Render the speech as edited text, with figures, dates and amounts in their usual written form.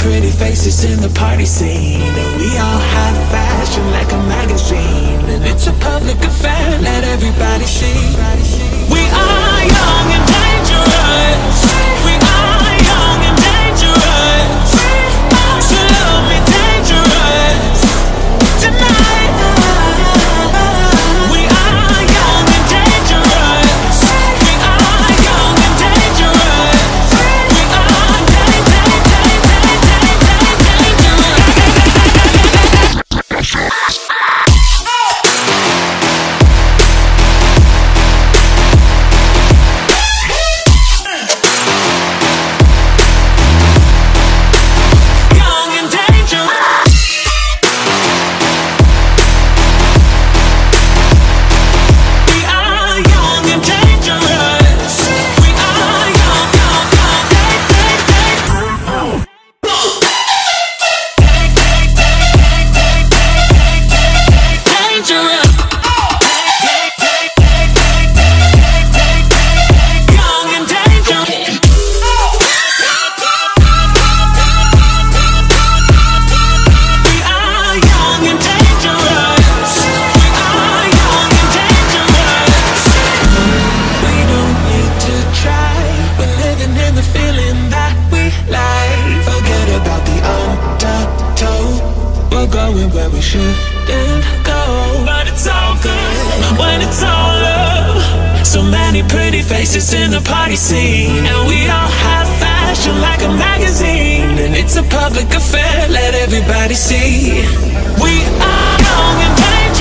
pretty faces in the party scene, and we all have fashion like a magazine, and it's a public affair, let everybody see. We are young and dangerous. We are young and dangerous. So love me dangerous tonight. We are young and dangerous. We are young and dangerous. We are where we shouldn't go, but it's all good when it's all love. So many pretty faces in the party scene, and we all have fashion like a magazine, and it's a public affair, let everybody see. We are young and dangerous.